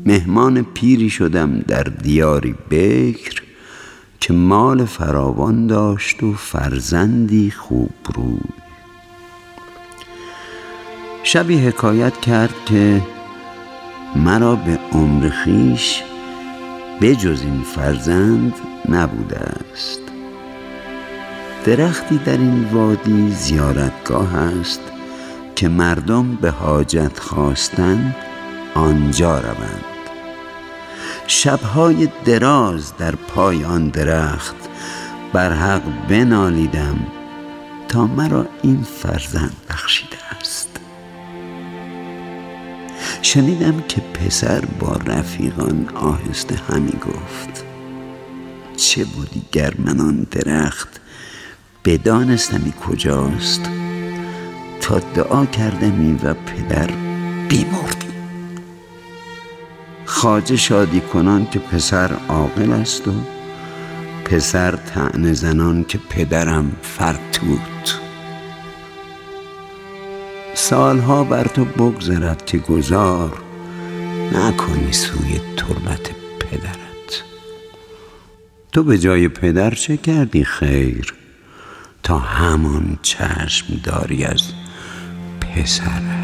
مهمان پیری شدم در دیاری بکر که مال فراوان داشت و فرزندی خوب روی. شبی حکایت کرد که مرا به عمر خویش بجز این فرزند نبوده است. درختی در این وادی زیارتگاه است که مردم به حاجت خواستن آنجا روند. شبهای دراز در پای آن درخت بر حق بنالیدم تا مرا این فرزند بخشیده است. شنیدم که پسر با رفیقان آهسته همی گفت: چه بودی گر من آن درخت بدانستمی کجاست، تا دعا کردمی و پدر بیمردی. خواجه شادی کنان که پسر عاقل است و پسر طعنه زنان که پدرم فرتوت. سالها بر تو بگذرد که گذار نکنی سوی تربت پدرت. تو به جای پدر چه کردی خیر، تا همان چشم داری از پسرت.